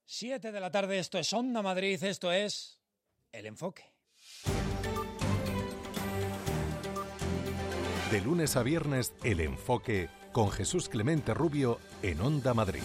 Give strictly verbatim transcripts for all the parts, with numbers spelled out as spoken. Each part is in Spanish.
Siete de la tarde, esto es Onda Madrid, esto es El Enfoque. De lunes a viernes, El Enfoque, con Jesús Clemente Rubio en Onda Madrid.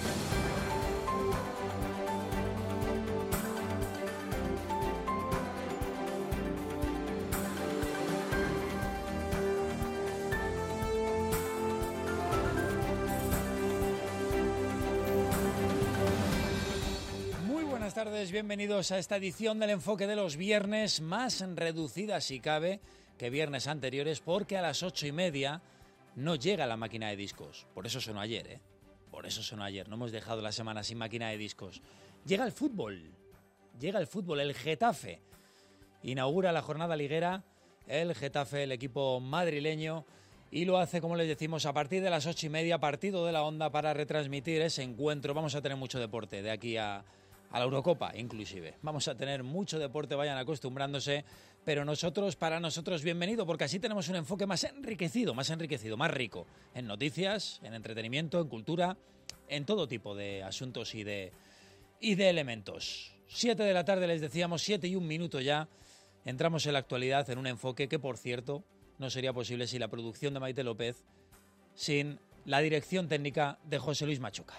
Buenas tardes, bienvenidos a esta edición del Enfoque de los viernes, más reducida si cabe que viernes anteriores, porque a las ocho y media no llega la máquina de discos. Por eso sonó ayer, ¿eh? Por eso sonó ayer, no hemos dejado la semana sin máquina de discos. Llega el fútbol, llega el fútbol, el Getafe. Inaugura la jornada liguera, el Getafe, el equipo madrileño, y lo hace, como les decimos, a partir de las ocho y media, partido de la Onda, para retransmitir ese encuentro. Vamos a tener mucho deporte de aquí a... a la Eurocopa, inclusive. Vamos a tener mucho deporte, vayan acostumbrándose, pero nosotros, para nosotros, bienvenido, porque así tenemos un enfoque más enriquecido, más enriquecido, más rico, en noticias, en entretenimiento, en cultura, en todo tipo de asuntos y de, y de elementos. Siete de la tarde, les decíamos, siete y un minuto ya, entramos en la actualidad en un enfoque que, por cierto, no sería posible sin la producción de Maite López, sin la dirección técnica de José Luis Machuca.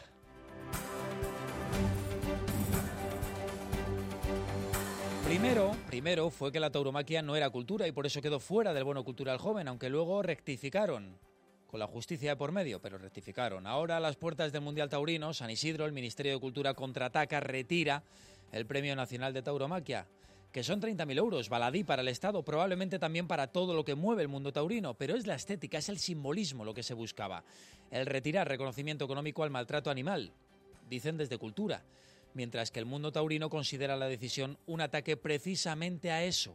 Primero, primero fue que la tauromaquia no era cultura y por eso quedó fuera del bono cultural joven, aunque luego rectificaron, con la justicia de por medio, pero rectificaron. Ahora, a las puertas del Mundial Taurino, San Isidro, el Ministerio de Cultura contraataca, retira el Premio Nacional de Tauromaquia, que son treinta mil euros, baladí para el Estado, probablemente también para todo lo que mueve el mundo taurino, pero es la estética, es el simbolismo lo que se buscaba. El retirar reconocimiento económico al maltrato animal, dicen desde Cultura, mientras que el mundo taurino considera la decisión un ataque precisamente a eso,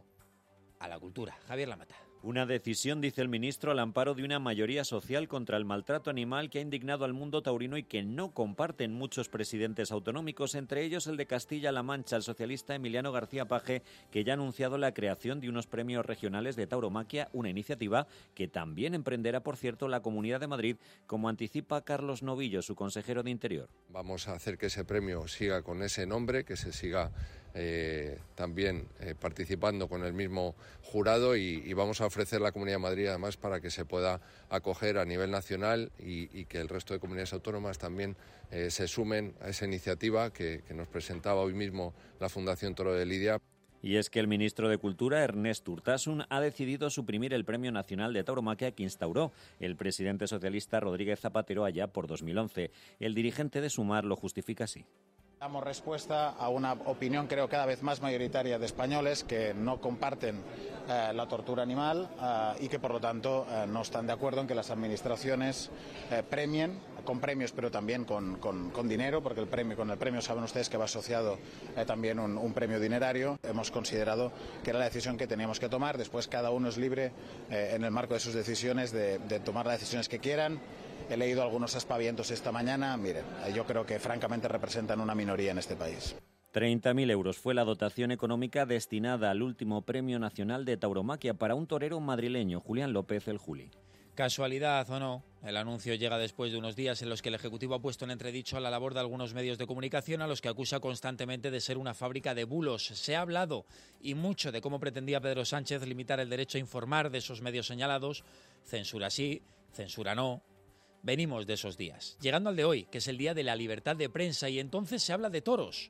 a la cultura. Javier Lamata. Una decisión, dice el ministro, al amparo de una mayoría social contra el maltrato animal que ha indignado al mundo taurino y que no comparten muchos presidentes autonómicos, entre ellos el de Castilla-La Mancha, el socialista Emiliano García Paje, que ya ha anunciado la creación de unos premios regionales de tauromaquia, una iniciativa que también emprenderá, por cierto, la Comunidad de Madrid, como anticipa Carlos Novillo, su consejero de Interior. Vamos a hacer que ese premio siga con ese nombre, que se siga eh, también eh, participando con el mismo jurado y, y vamos a ofrecer la Comunidad de Madrid además para que se pueda acoger a nivel nacional y, y que el resto de comunidades autónomas también eh, se sumen a esa iniciativa que, que nos presentaba hoy mismo la Fundación Toro de Lidia. Y es que el ministro de Cultura, Ernest Urtasun, ha decidido suprimir el Premio Nacional de Tauromaquia que instauró el presidente socialista Rodríguez Zapatero allá por dos mil once. El dirigente de Sumar lo justifica así. Damos respuesta a una opinión, creo, cada vez más mayoritaria de españoles que no comparten eh, la tortura animal eh, y que, por lo tanto, eh, no están de acuerdo en que las administraciones eh, premien, con premios, pero también con, con, con dinero, porque el premio, con el premio saben ustedes que va asociado eh, también un, un premio dinerario. Hemos considerado que era la decisión que teníamos que tomar. Después, cada uno es libre, eh, en el marco de sus decisiones, de, de tomar las decisiones que quieran. He leído algunos aspavientos esta mañana. Miren, yo creo que francamente representan una minoría en este país. treinta mil euros fue la dotación económica destinada al último Premio Nacional de Tauromaquia para un torero madrileño, Julián López el Juli. Casualidad o no, el anuncio llega después de unos días en los que el Ejecutivo ha puesto en entredicho la labor de algunos medios de comunicación a los que acusa constantemente de ser una fábrica de bulos. Se ha hablado y mucho de cómo pretendía Pedro Sánchez limitar el derecho a informar de esos medios señalados. Censura sí, censura no. Venimos de esos días, llegando al de hoy, que es el día de la libertad de prensa, y entonces se habla de toros.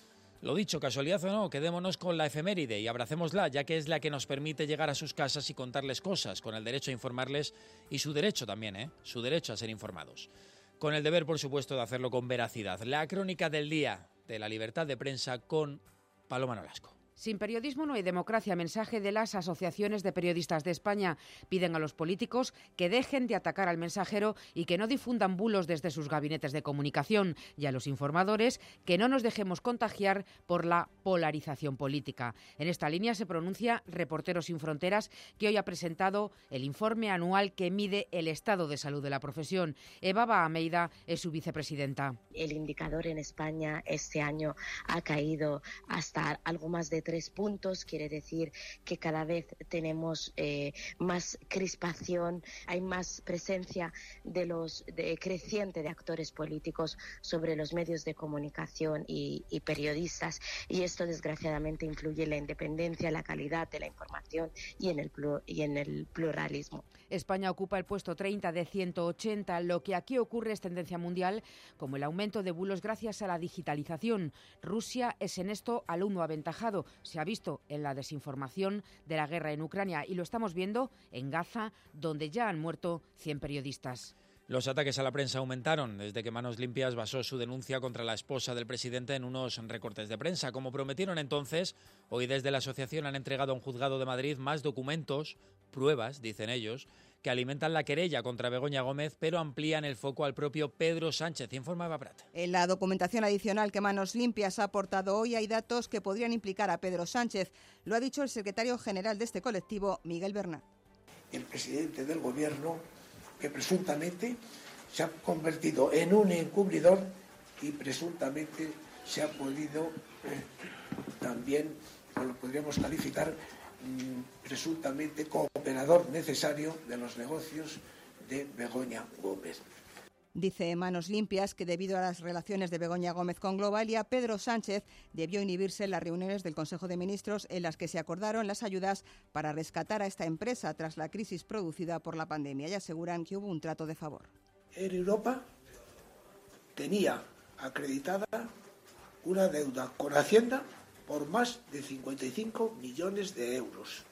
Lo dicho, casualidad o no, quedémonos con la efeméride y abracémosla, ya que es la que nos permite llegar a sus casas y contarles cosas, con el derecho a informarles y su derecho también, ¿eh? Su derecho a ser informados. Con el deber, por supuesto, de hacerlo con veracidad. La crónica del día de la libertad de prensa con Paloma Nolasco. Sin periodismo no hay democracia. Mensaje de las asociaciones de periodistas de España. Piden a los políticos que dejen de atacar al mensajero y que no difundan bulos desde sus gabinetes de comunicación, y a los informadores que no nos dejemos contagiar por la polarización política. En esta línea se pronuncia Reporteros Sin Fronteras, que hoy ha presentado el informe anual que mide el estado de salud de la profesión. Eva Bahameida es su vicepresidenta. El indicador en España este año ha caído hasta algo más de tres puntos, quiere decir que cada vez tenemos eh, más crispación, hay más presencia de los de, creciente de actores políticos sobre los medios de comunicación y, y periodistas, y esto desgraciadamente influye en la independencia, la calidad de la información y en el, y en el pluralismo. España ocupa el puesto treinta de ciento ochenta. Lo que aquí ocurre es tendencia mundial, como el aumento de bulos gracias a la digitalización. Rusia es en esto alumno aventajado. Se ha visto en la desinformación de la guerra en Ucrania y lo estamos viendo en Gaza, donde ya han muerto cien periodistas. Los ataques a la prensa aumentaron desde que Manos Limpias basó su denuncia contra la esposa del presidente en unos recortes de prensa. Como prometieron entonces, hoy desde la asociación han entregado a un juzgado de Madrid más documentos, pruebas, dicen ellos, que alimentan la querella contra Begoña Gómez, pero amplían el foco al propio Pedro Sánchez. Informa Eva Prat. En la documentación adicional que Manos Limpias ha aportado hoy hay datos que podrían implicar a Pedro Sánchez. Lo ha dicho el secretario general de este colectivo, Miguel Bernal. El presidente del Gobierno, que presuntamente se ha convertido en un encubridor y presuntamente se ha podido eh, también, lo podríamos calificar, mm, presuntamente cooperador necesario de los negocios de Begoña Gómez. Dice Manos Limpias que debido a las relaciones de Begoña Gómez con Globalia, Pedro Sánchez debió inhibirse en las reuniones del Consejo de Ministros en las que se acordaron las ayudas para rescatar a esta empresa tras la crisis producida por la pandemia y aseguran que hubo un trato de favor. En Europa tenía acreditada una deuda con Hacienda por más de cincuenta y cinco millones de euros.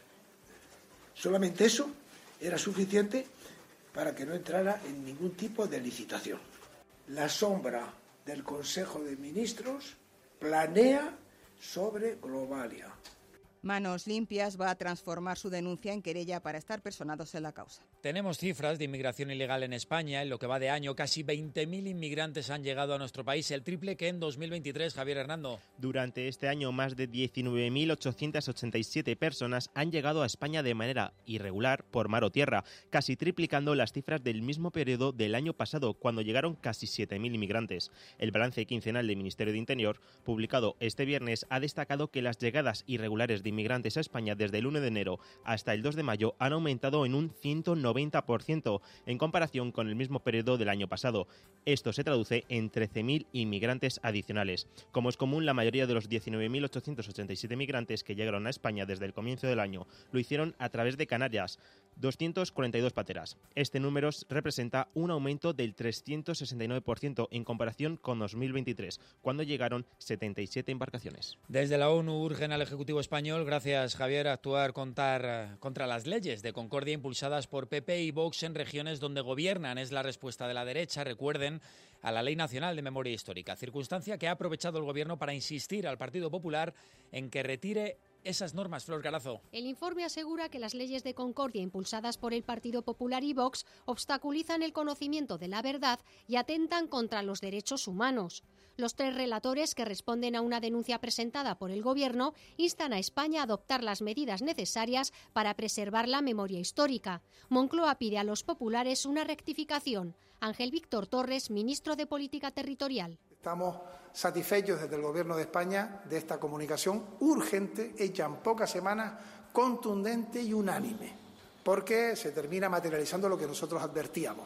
Solamente eso era suficiente para que no entrara en ningún tipo de licitación. La sombra del Consejo de Ministros planea sobre Globalia. Manos Limpias va a transformar su denuncia en querella para estar personados en la causa. Tenemos cifras de inmigración ilegal en España. En lo que va de año, casi veinte mil inmigrantes han llegado a nuestro país, el triple que en dos mil veintitrés. Javier Hernando. Durante este año, más de diecinueve mil ochocientas ochenta y siete personas han llegado a España de manera irregular por mar o tierra, casi triplicando las cifras del mismo periodo del año pasado, cuando llegaron casi siete mil inmigrantes. El balance quincenal del Ministerio de Interior, publicado este viernes, ha destacado que las llegadas irregulares de inmigrantes a España desde el uno de enero hasta el dos de mayo han aumentado en un ciento noventa por ciento en comparación con el mismo periodo del año pasado. Esto se traduce en trece mil inmigrantes adicionales. Como es común, la mayoría de los diecinueve mil ochocientos ochenta y siete migrantes que llegaron a España desde el comienzo del año lo hicieron a través de Canarias, doscientas cuarenta y dos pateras. Este número representa un aumento del trescientos sesenta y nueve por ciento en comparación con dos mil veintitrés, cuando llegaron setenta y siete embarcaciones. Desde la ONU urgen al Ejecutivo español, gracias Javier, a actuar contra, contra las leyes de concordia impulsadas por P P y Vox en regiones donde gobiernan. Es la respuesta de la derecha, recuerden, a la Ley Nacional de Memoria Histórica, circunstancia que ha aprovechado el Gobierno para insistir al Partido Popular en que retire esas normas. Flor Garazo. El informe asegura que las leyes de concordia impulsadas por el Partido Popular y Vox obstaculizan el conocimiento de la verdad y atentan contra los derechos humanos. Los tres relatores, que responden a una denuncia presentada por el Gobierno, instan a España a adoptar las medidas necesarias para preservar la memoria histórica. Moncloa pide a los populares una rectificación. Ángel Víctor Torres, ministro de Política Territorial. Estamos satisfechos desde el Gobierno de España de esta comunicación urgente, hecha en pocas semanas, contundente y unánime, porque se termina materializando lo que nosotros advertíamos,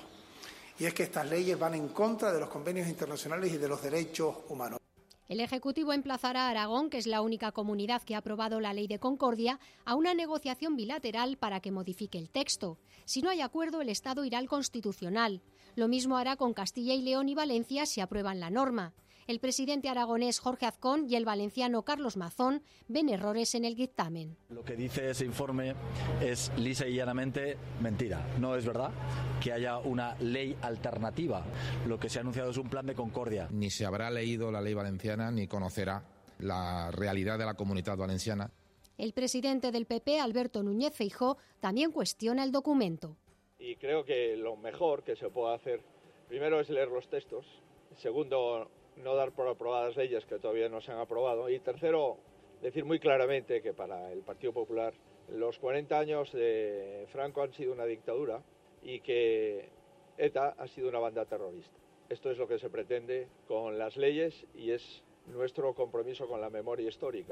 y es que estas leyes van en contra de los convenios internacionales y de los derechos humanos. El Ejecutivo emplazará a Aragón, que es la única comunidad que ha aprobado la Ley de Concordia, a una negociación bilateral para que modifique el texto. Si no hay acuerdo, el Estado irá al Constitucional. Lo mismo hará con Castilla y León y Valencia si aprueban la norma. El presidente aragonés Jorge Azcón y el valenciano Carlos Mazón ven errores en el dictamen. Lo que dice ese informe es lisa y llanamente mentira. No es verdad que haya una ley alternativa. Lo que se ha anunciado es un plan de concordia. Ni se habrá leído la ley valenciana ni conocerá la realidad de la Comunidad Valenciana. El presidente del P P, Alberto Núñez Feijóo, también cuestiona el documento. Y creo que lo mejor que se puede hacer, primero, es leer los textos. Segundo, no dar por aprobadas leyes que todavía no se han aprobado. Y tercero, decir muy claramente que para el Partido Popular los cuarenta años de Franco han sido una dictadura y que ETA ha sido una banda terrorista. Esto es lo que se pretende con las leyes y es nuestro compromiso con la memoria histórica.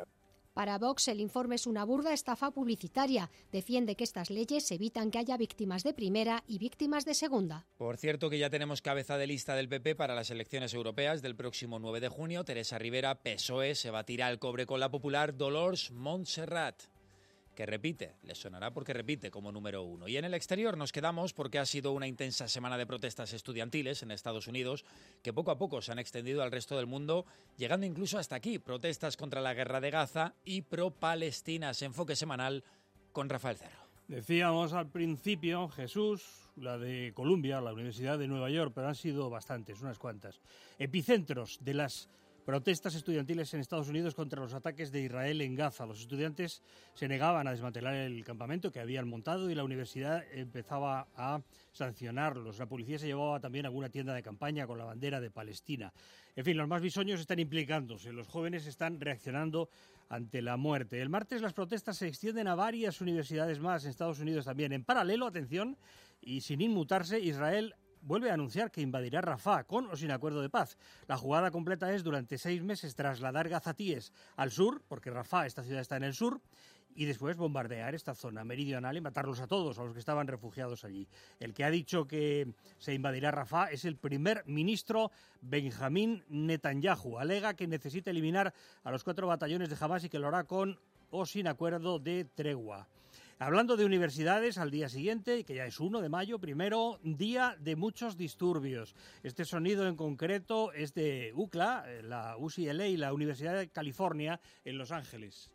Para Vox, el informe es una burda estafa publicitaria. Defiende que estas leyes evitan que haya víctimas de primera y víctimas de segunda. Por cierto, que ya tenemos cabeza de lista del P P para las elecciones europeas del próximo nueve de junio. Teresa Rivera, P S O E, se batirá al cobre con la popular Dolors Montserrat, que repite, les sonará porque repite como número uno. Y en el exterior nos quedamos porque ha sido una intensa semana de protestas estudiantiles en Estados Unidos que poco a poco se han extendido al resto del mundo, llegando incluso hasta aquí. Protestas contra la guerra de Gaza y pro-palestinas. Enfoque semanal con Rafael Cerro. Decíamos al principio, Jesús, la de Columbia, la Universidad de Nueva York, pero han sido bastantes, unas cuantas. Epicentros de las protestas estudiantiles en Estados Unidos contra los ataques de Israel en Gaza. Los estudiantes se negaban a desmantelar el campamento que habían montado y la universidad empezaba a sancionarlos. La policía se llevaba también a alguna tienda de campaña con la bandera de Palestina. En fin, los más bisoños están implicándose. Los jóvenes están reaccionando ante la muerte. El martes las protestas se extienden a varias universidades más en Estados Unidos también. En paralelo, atención, y sin inmutarse, Israel vuelve a anunciar que invadirá Rafah, con o sin acuerdo de paz. La jugada completa es, durante seis meses, trasladar gazatíes al sur, porque Rafah, esta ciudad, está en el sur, y después bombardear esta zona meridional y matarlos a todos, a los que estaban refugiados allí. El que ha dicho que se invadirá Rafah es el primer ministro Benjamín Netanyahu. Alega que necesita eliminar a los cuatro batallones de Hamás y que lo hará con o sin acuerdo de tregua. Hablando de universidades, al día siguiente, que ya es uno de mayo, primero día de muchos disturbios. Este sonido en concreto es de U C L A, la U C L A y la Universidad de California en Los Ángeles.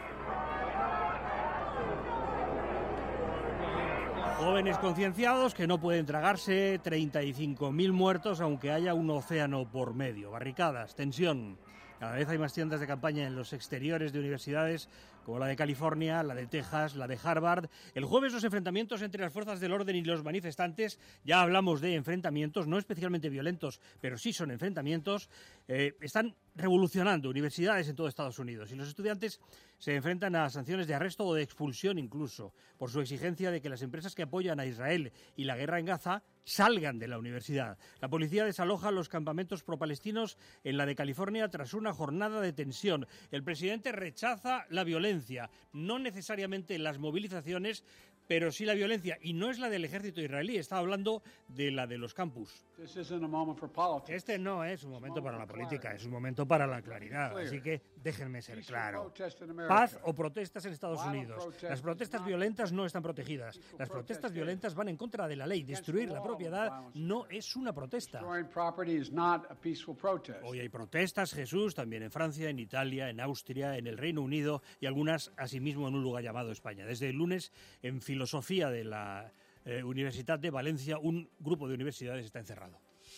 Jóvenes concienciados que no pueden tragarse treinta y cinco mil muertos aunque haya un océano por medio. Barricadas, tensión. Cada vez hay más tiendas de campaña en los exteriores de universidades como la de California, la de Texas, la de Harvard. El jueves los enfrentamientos entre las fuerzas del orden y los manifestantes, ya hablamos de enfrentamientos, no especialmente violentos, pero sí son enfrentamientos, eh, están revolucionando universidades en todo Estados Unidos y los estudiantes se enfrentan a sanciones de arresto o de expulsión incluso por su exigencia de que las empresas que apoyan a Israel y la guerra en Gaza salgan de la universidad. La policía desaloja los campamentos pro-palestinos en la de California tras una jornada de tensión. El presidente rechaza la violencia, no necesariamente las movilizaciones, pero sí la violencia, y no es la del ejército israelí, está hablando de la de los campus. Este no es un momento para la política, es un momento para la claridad, así que déjenme ser claro. Paz o protestas en Estados Unidos. Las protestas violentas no están protegidas. Las protestas violentas van en contra de la ley. Destruir la propiedad no es una protesta. Hoy hay protestas, Jesús, también en Francia, en Italia, en Austria, en el Reino Unido y algunas asimismo en un lugar llamado España. Desde el lunes, en Filosofía de la eh, Universidad de Valencia, un grupo de universidades está encerrado.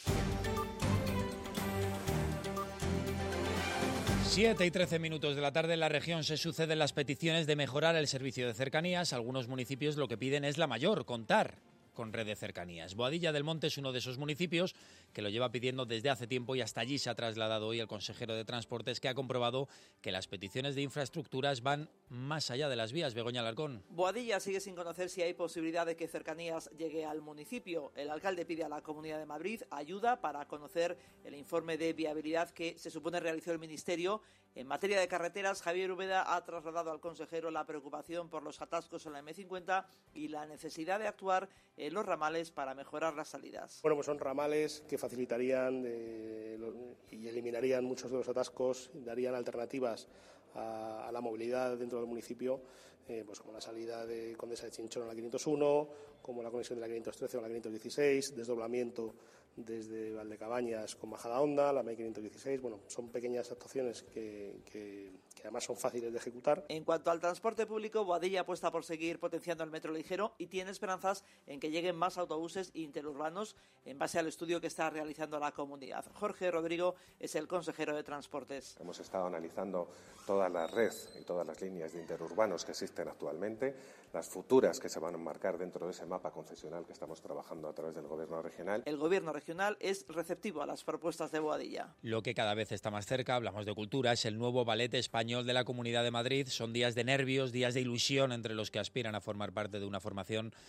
siete y trece minutos de la tarde en la región se suceden las peticiones de mejorar el servicio de cercanías. Algunos municipios lo que piden es la mayor, contar con red de cercanías. Boadilla del Monte es uno de esos municipios que lo lleva pidiendo desde hace tiempo y hasta allí se ha trasladado hoy el consejero de Transportes, que ha comprobado que las peticiones de infraestructuras van más allá de las vías. Begoña Alarcón. Boadilla sigue sin conocer si hay posibilidad de que Cercanías llegue al municipio. El alcalde pide a la Comunidad de Madrid ayuda para conocer el informe de viabilidad que se supone realizó el Ministerio. En materia de carreteras, Javier Úbeda ha trasladado al consejero la preocupación por los atascos en la eme cincuenta y la necesidad de actuar en los ramales para mejorar las salidas. Bueno, pues son ramales que facilitarían eh, y eliminarían muchos de los atascos, darían alternativas a, a la movilidad dentro del municipio, eh, pues como la salida de Condesa de Chinchón a la quinientos uno, como la conexión de la quinientos trece a la quinientos dieciséis, desdoblamiento desde Valdecabañas con Majadahonda, la eme quinientos dieciséis. Bueno, son pequeñas actuaciones que, que, que además son fáciles de ejecutar. En cuanto al transporte público, Boadilla apuesta por seguir potenciando el metro ligero y tiene esperanzas en que lleguen más autobuses interurbanos en base al estudio que está realizando la comunidad. Jorge Rodrigo es el consejero de Transportes. Hemos estado analizando toda la red y todas las líneas de interurbanos que existen actualmente, las futuras que se van a enmarcar dentro de ese mapa concesional que estamos trabajando a través del Gobierno regional. El Gobierno regional es receptivo a las propuestas de Boadilla. Lo que cada vez está más cerca, hablamos de cultura, es el nuevo ballet español de la Comunidad de Madrid. Son días de nervios, días de ilusión entre los que aspiran a formar parte de una formación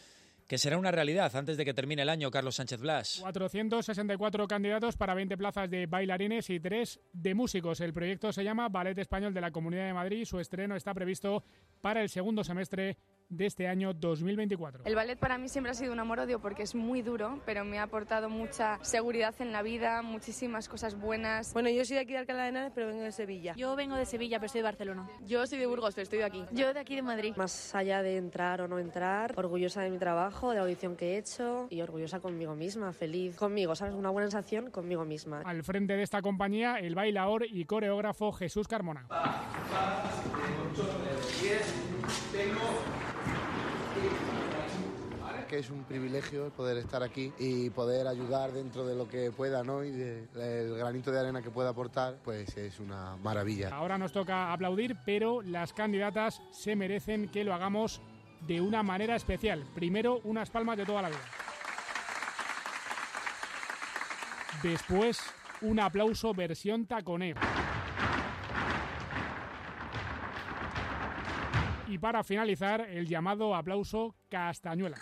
que será una realidad antes de que termine el año. Carlos Sánchez Blas. cuatrocientos sesenta y cuatro candidatos para veinte plazas de bailarines y tres de músicos. El proyecto se llama Ballet Español de la Comunidad de Madrid. Su estreno está previsto para el segundo semestre de este año dos mil veinticuatro. El ballet para mí siempre ha sido un amor-odio porque es muy duro, pero me ha aportado mucha seguridad en la vida, muchísimas cosas buenas. Bueno, yo soy de aquí de Alcalá de Henares, pero vengo de Sevilla. Yo vengo de Sevilla, pero soy de Barcelona. Yo soy de Burgos, pero estoy de aquí. Yo de aquí de Madrid. Más allá de entrar o no entrar, orgullosa de mi trabajo, de la audición que he hecho y orgullosa conmigo misma, feliz conmigo, ¿sabes? Una buena sensación conmigo misma. Al frente de esta compañía, el bailaor y coreógrafo Jesús Carmona. Que es un privilegio poder estar aquí y poder ayudar dentro de lo que pueda, ¿no? Y de, el granito de arena que pueda aportar, pues es una maravilla. Ahora nos toca aplaudir, pero las candidatas se merecen que lo hagamos de una manera especial. Primero, unas palmas de toda la vida. Después, un aplauso versión taconeo. Y para finalizar, el llamado aplauso castañuela.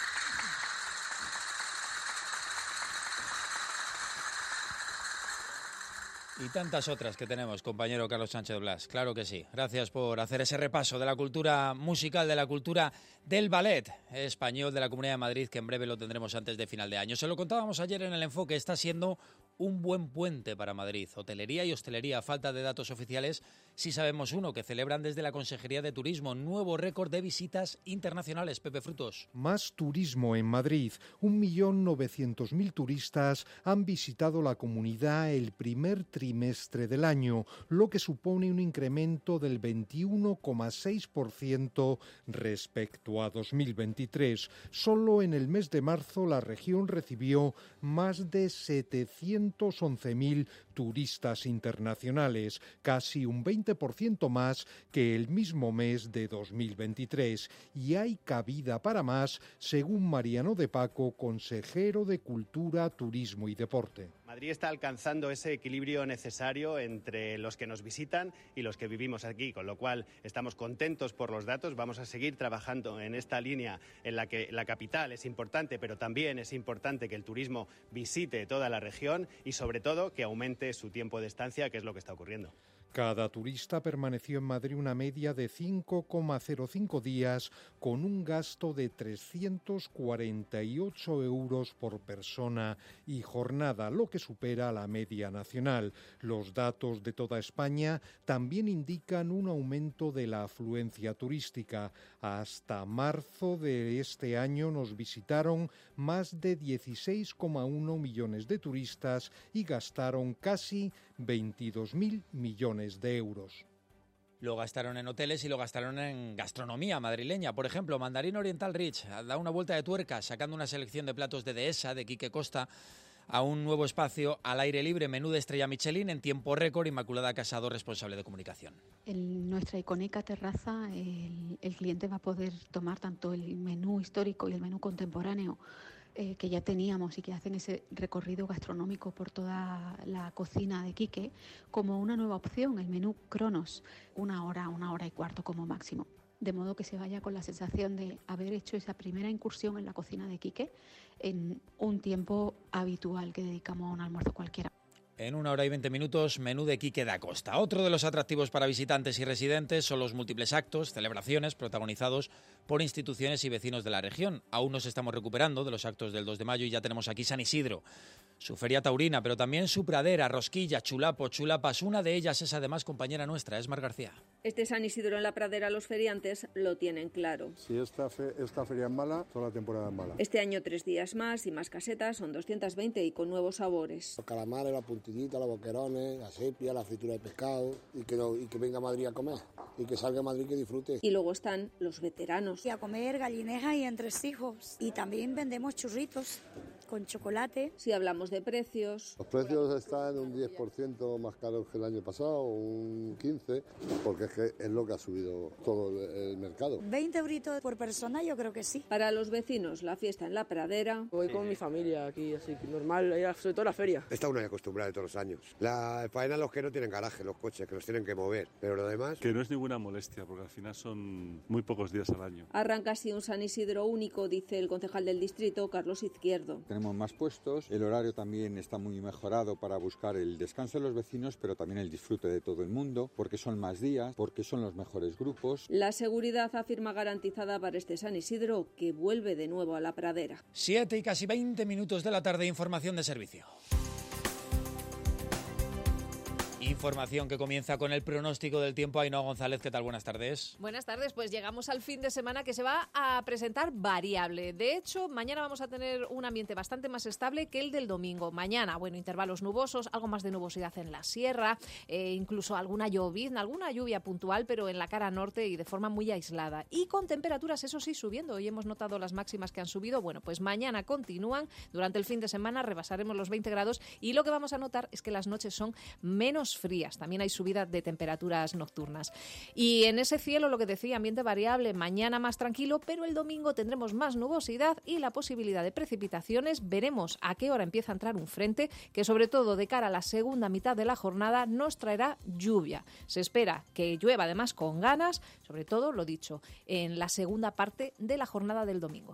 Y tantas otras que tenemos, compañero Carlos Sánchez Blas. Claro que sí. Gracias por hacer ese repaso de la cultura musical, de la cultura del ballet español de la Comunidad de Madrid, que en breve lo tendremos antes de final de año. Se lo contábamos ayer en el Enfoque, está siendo un buen puente para Madrid. Hotelería y hostelería, a falta de datos oficiales, sí sabemos uno, que celebran desde la Consejería de Turismo nuevo récord de visitas internacionales. Pepe Frutos. Más turismo en Madrid. Un millón novecientos mil turistas han visitado la comunidad el primer trimestre del año, lo que supone un incremento del veintiuno coma seis por ciento respecto a dos mil veintitrés. Solo en el mes de marzo la región recibió más de setecientos once mil turistas internacionales, casi un veinte por ciento más que el mismo mes de dos mil veintitrés. Y hay cabida para más, según Mariano de Paco, consejero de Cultura, Turismo y Deporte. Madrid está alcanzando ese equilibrio necesario entre los que nos visitan y los que vivimos aquí, con lo cual estamos contentos por los datos. Vamos a seguir trabajando en esta línea en la que la capital es importante, pero también es importante que el turismo visite toda la región y sobre todo que aumente su tiempo de estancia, que es lo que está ocurriendo. Cada turista permaneció en Madrid una media de cinco coma cero cinco días, con un gasto de trescientos cuarenta y ocho euros por persona y jornada, lo que supera la media nacional. Los datos de toda España también indican un aumento de la afluencia turística. Hasta marzo de este año nos visitaron más de dieciséis coma uno millones de turistas y gastaron casi veintidós mil millones de euros. Lo gastaron en hoteles y lo gastaron en gastronomía madrileña. Por ejemplo, Mandarín Oriental Rich da una vuelta de tuerca sacando una selección de platos de Dehesa, de Quique Costa, a un nuevo espacio al aire libre, menú de estrella Michelin en tiempo récord. Inmaculada Casado, responsable de comunicación. En nuestra icónica terraza el, el cliente va a poder tomar tanto el menú histórico y el menú contemporáneo eh, que ya teníamos y que hacen ese recorrido gastronómico por toda la cocina de Quique, como una nueva opción, el menú Cronos, una hora, una hora y cuarto como máximo. De modo que se vaya con la sensación de haber hecho esa primera incursión en la cocina de Quique en un tiempo habitual que dedicamos a un almuerzo cualquiera. En una hora y veinte minutos, menú de Quique da Costa. Otro de los atractivos para visitantes y residentes son los múltiples actos, celebraciones protagonizados por instituciones y vecinos de la región. Aún nos estamos recuperando de los actos del dos de mayo y ya tenemos aquí San Isidro, su feria taurina, pero también su pradera, rosquilla, chulapo, chulapas. Una de ellas es además compañera nuestra, Esmar García. Este San Isidro en la pradera, los feriantes lo tienen claro. Si esta, fe, esta feria es mala, toda la temporada es mala. Este año tres días más y más casetas, son doscientas veinte y con nuevos sabores. Los calamares, la puntillita, los boquerones, la sepia, la fritura de pescado y que, no, y que venga a Madrid a comer y que salga a Madrid y que disfrute. Y luego están los veteranos. Y a comer gallinejas y entresijos y también vendemos churritos. con chocolate. Si hablamos de precios... Los precios están un diez por ciento más caros que el año pasado, un quince por ciento, porque es que es lo que ha subido todo el mercado. veinte euritos por persona, yo creo que sí. Para los vecinos, la fiesta en la pradera... Voy con mi familia aquí, así que normal, sobre todo la feria. Está uno acostumbrado de todos los años. La faena los que no tienen garaje, los coches, que los tienen que mover, pero lo demás... Que no es ninguna molestia, porque al final son muy pocos días al año. Arranca así un San Isidro único, dice el concejal del distrito, Carlos Izquierdo. Tenemos más puestos, el horario también está muy mejorado para buscar el descanso de los vecinos, pero también el disfrute de todo el mundo, porque son más días, porque son los mejores grupos. La seguridad afirma garantizada para este San Isidro, que vuelve de nuevo a la pradera. Siete y casi veinte minutos de la tarde, información de servicio. Información que comienza con el pronóstico del tiempo. Ainhoa González, ¿qué tal? Buenas tardes. Buenas tardes, pues llegamos al fin de semana que se va a presentar variable. De hecho, mañana vamos a tener un ambiente bastante más estable que el del domingo. Mañana, bueno, intervalos nubosos, algo más de nubosidad en la sierra, eh, incluso alguna llovizna, alguna lluvia puntual, pero en la cara norte y de forma muy aislada. Y con temperaturas, eso sí, subiendo. Hoy hemos notado las máximas que han subido. Bueno, pues mañana continúan. Durante el fin de semana rebasaremos los veinte grados y lo que vamos a notar es que las noches son menos frías. También hay subida de temperaturas nocturnas. Y en ese cielo, lo que decía, ambiente variable, mañana más tranquilo, pero el domingo tendremos más nubosidad y la posibilidad de precipitaciones. Veremos a qué hora empieza a entrar un frente que, sobre todo de cara a la segunda mitad de la jornada, nos traerá lluvia. Se espera que llueva además con ganas, sobre todo, lo dicho, en la segunda parte de la jornada del domingo.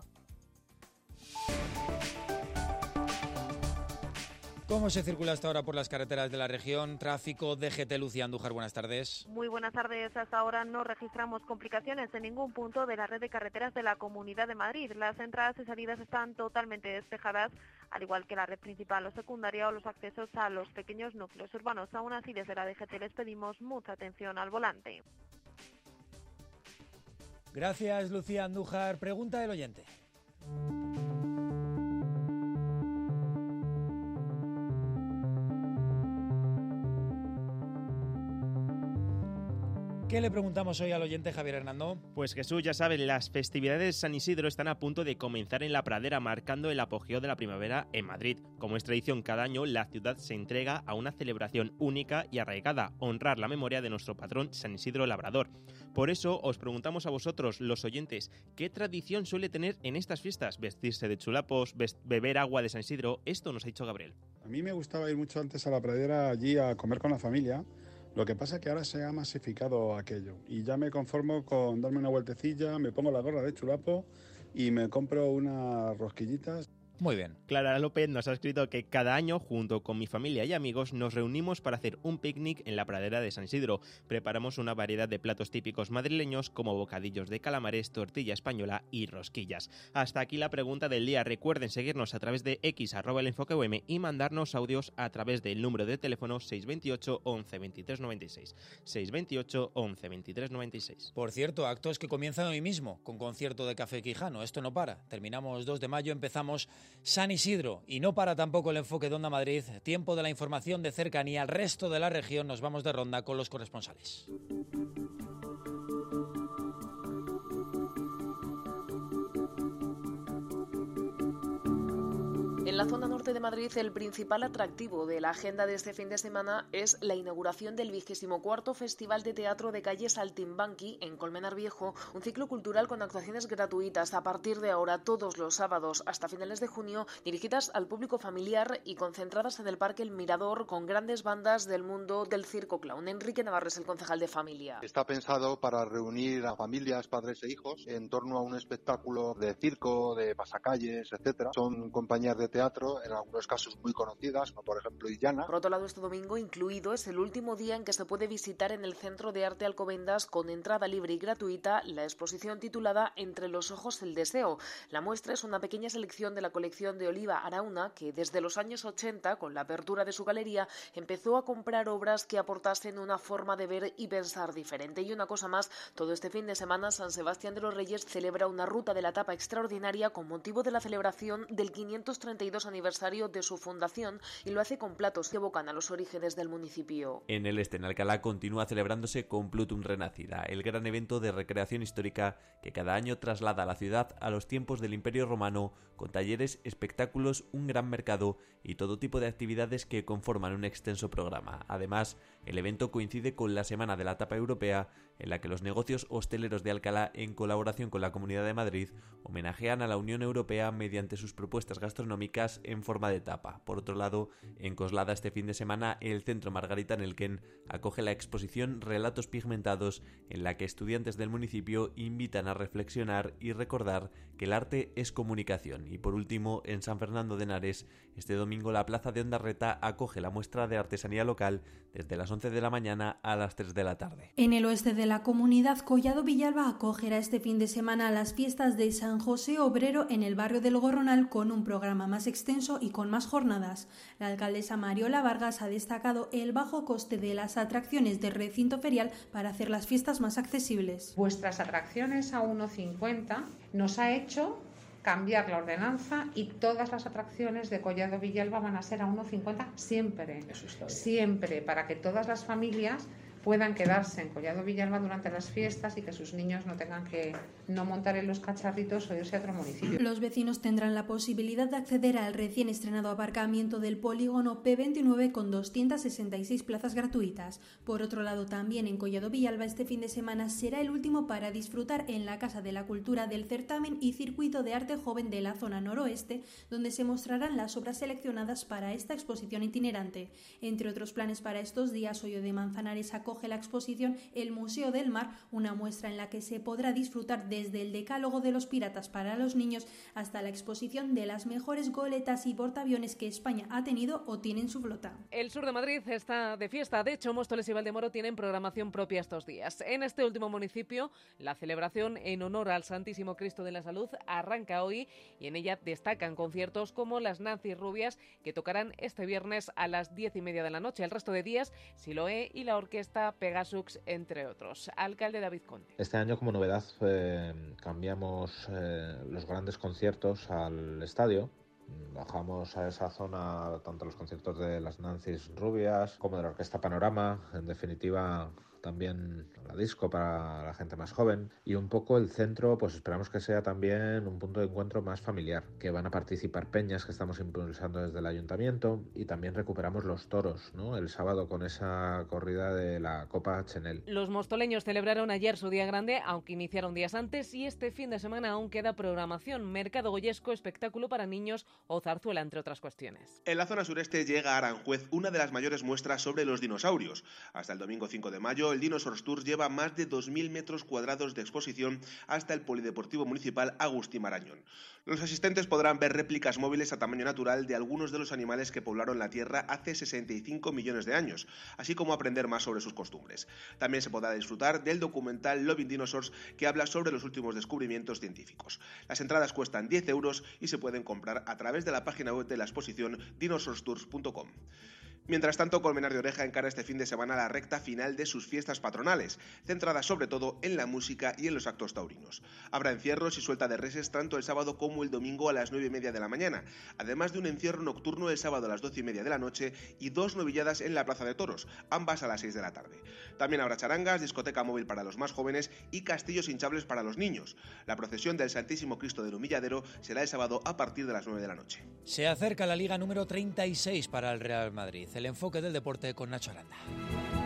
¿Cómo se circula hasta ahora por las carreteras de la región? Tráfico, D G T, Lucía Andújar, buenas tardes. Muy buenas tardes. Hasta ahora no registramos complicaciones en ningún punto de la red de carreteras de la Comunidad de Madrid. Las entradas y salidas están totalmente despejadas, al igual que la red principal o secundaria o los accesos a los pequeños núcleos urbanos. Aún así, desde la D G T les pedimos mucha atención al volante. Gracias, Lucía Andújar. Pregunta del oyente. ¿Qué le preguntamos hoy al oyente Javier Hernando? Pues Jesús, ya sabes, las festividades de San Isidro están a punto de comenzar en la pradera, marcando el apogeo de la primavera en Madrid. Como es tradición, cada año la ciudad se entrega a una celebración única y arraigada, honrar la memoria de nuestro patrón San Isidro Labrador. Por eso os preguntamos a vosotros, los oyentes, ¿qué tradición suele tener en estas fiestas? ¿Vestirse de chulapos? ¿Beber agua de San Isidro? Esto nos ha dicho Gabriel. A mí me gustaba ir mucho antes a la pradera allí a comer con la familia. Lo que pasa es que ahora se ha masificado aquello y ya me conformo con darme una vueltecilla, me pongo la gorra de chulapo y me compro unas rosquillitas. Muy bien. Clara López nos ha escrito que cada año, junto con mi familia y amigos, nos reunimos para hacer un picnic en la pradera de San Isidro. Preparamos una variedad de platos típicos madrileños como bocadillos de calamares, tortilla española y rosquillas. Hasta aquí la pregunta del día. Recuerden seguirnos a través de x arroba el enfoque u m y mandarnos audios a través del número de teléfono seis veintiocho once veintitrés noventa y seis. seis veintiocho once veintitrés noventa y seis. Por cierto, actos que comienzan hoy mismo con concierto de Café Quijano. Esto no para. Terminamos dos de mayo, empezamos San Isidro y no para tampoco el enfoque de Onda Madrid. Tiempo de la información de cercanía al resto de la región. Nos vamos de ronda con los corresponsales. En la zona norte de Madrid, el principal atractivo de la agenda de este fin de semana es la inauguración del vigésimo cuarto Festival de Teatro de Calle Saltimbanqui en Colmenar Viejo, un ciclo cultural con actuaciones gratuitas a partir de ahora todos los sábados hasta finales de junio, dirigidas al público familiar y concentradas en el Parque El Mirador con grandes bandas del mundo del circo clown. Enrique Navarro es el concejal de familia. Está pensado para reunir a familias, padres e hijos en torno a un espectáculo de circo, de pasacalles, etcétera. Son compañías de teatro, en algunos casos muy conocidas, como por ejemplo Illana. Por otro lado, este domingo incluido es el último día en que se puede visitar en el Centro de Arte Alcobendas con entrada libre y gratuita la exposición titulada Entre los ojos el deseo. La muestra es una pequeña selección de la colección de Oliva Arauna, que desde los años ochenta, con la apertura de su galería, empezó a comprar obras que aportasen una forma de ver y pensar diferente. Y una cosa más, todo este fin de semana San Sebastián de los Reyes celebra una ruta de la tapa extraordinaria con motivo de la celebración del quinientos treinta y cincuenta y dos aniversario de su fundación y lo hace con platos que evocan a los orígenes del municipio. En el este, en Alcalá, continúa celebrándose Complutum Renacida, el gran evento de recreación histórica que cada año traslada a la ciudad a los tiempos del Imperio Romano, con talleres, espectáculos, un gran mercado y todo tipo de actividades que conforman un extenso programa. Además, el evento coincide con la Semana de la Tapa Europea, en la que los negocios hosteleros de Alcalá, en colaboración con la Comunidad de Madrid, homenajean a la Unión Europea mediante sus propuestas gastronómicas en forma de tapa. Por otro lado, en Coslada este fin de semana, el Centro Margarita Nelken acoge la exposición Relatos Pigmentados, en la que estudiantes del municipio invitan a reflexionar y recordar que el arte es comunicación. Y por último, en San Fernando de Henares, este domingo la Plaza de Ondarreta acoge la muestra de artesanía local desde las once de la mañana a las tres de la tarde. En el oeste de la comunidad, Collado Villalba acogerá este fin de semana las fiestas de San José Obrero en el barrio del Gorronal, con un programa más extenso y con más jornadas. La alcaldesa Mariola Vargas ha destacado el bajo coste de las atracciones del recinto ferial para hacer las fiestas más accesibles. Vuestras atracciones a uno cincuenta nos ha hecho cambiar la ordenanza y todas las atracciones de Collado Villalba van a ser a uno cincuenta siempre. Eso está bien. Siempre, para que todas las familias puedan quedarse en Collado Villalba durante las fiestas y que sus niños no tengan que no montar en los cacharritos o irse a otro municipio. Los vecinos tendrán la posibilidad de acceder al recién estrenado aparcamiento del polígono P veintinueve con doscientas sesenta y seis plazas gratuitas. Por otro lado, también en Collado Villalba este fin de semana será el último para disfrutar en la Casa de la Cultura del certamen y circuito de arte joven de la zona noroeste, donde se mostrarán las obras seleccionadas para esta exposición itinerante. Entre otros planes para estos días, Hoyo de Manzanares acoge la exposición El Museo del Mar, una muestra en la que se podrá disfrutar desde el decálogo de los piratas para los niños hasta la exposición de las mejores goletas y portaaviones que España ha tenido o tiene en su flota. El sur de Madrid está de fiesta. De hecho, Móstoles y Valdemoro tienen programación propia estos días. En este último municipio, la celebración en honor al Santísimo Cristo de la Salud arranca hoy y en ella destacan conciertos como las Nancy Rubias, que tocarán este viernes a las diez y media de la noche. El resto de días, Siloé y la orquesta Pegasux, entre otros. Alcalde David Conde. Este año, como novedad, eh, cambiamos eh, los grandes conciertos al estadio. Bajamos a esa zona tanto los conciertos de las Nancy's Rubias como de la Orquesta Panorama, en definitiva también la disco para la gente más joven, y un poco el centro pues esperamos que sea también un punto de encuentro más familiar, que van a participar peñas que estamos impulsando desde el ayuntamiento, y también recuperamos los toros, ¿no? El sábado con esa corrida de la Copa Chenel. Los mostoleños celebraron ayer su día grande, aunque iniciaron días antes, y este fin de semana aún queda programación, mercado goyesco, espectáculo para niños o zarzuela, entre otras cuestiones. En la zona sureste llega a Aranjuez una de las mayores muestras sobre los dinosaurios. Hasta el domingo cinco de mayo, el Dinosaurs Tour lleva más de dos mil metros cuadrados de exposición hasta el Polideportivo Municipal Agustín Marañón. Los asistentes podrán ver réplicas móviles a tamaño natural de algunos de los animales que poblaron la Tierra hace sesenta y cinco millones de años, así como aprender más sobre sus costumbres. También se podrá disfrutar del documental Loving Dinosaurs, que habla sobre los últimos descubrimientos científicos. Las entradas cuestan diez euros y se pueden comprar a través de la página web de la exposición dinosaurs tours punto com. Mientras tanto, Colmenar de Oreja encara este fin de semana la recta final de sus fiestas patronales, centrada sobre todo en la música y en los actos taurinos. Habrá encierros y suelta de reses tanto el sábado como el domingo a las nueve y media de la mañana, además de un encierro nocturno el sábado a las doce y media de la noche y dos novilladas en la Plaza de Toros, ambas a las seis de la tarde. También habrá charangas, discoteca móvil para los más jóvenes y castillos hinchables para los niños. La procesión del Santísimo Cristo del Humilladero será el sábado a partir de las nueve de la noche. Se acerca la Liga número treinta y seis para el Real Madrid. El enfoque del deporte con Nacho Aranda.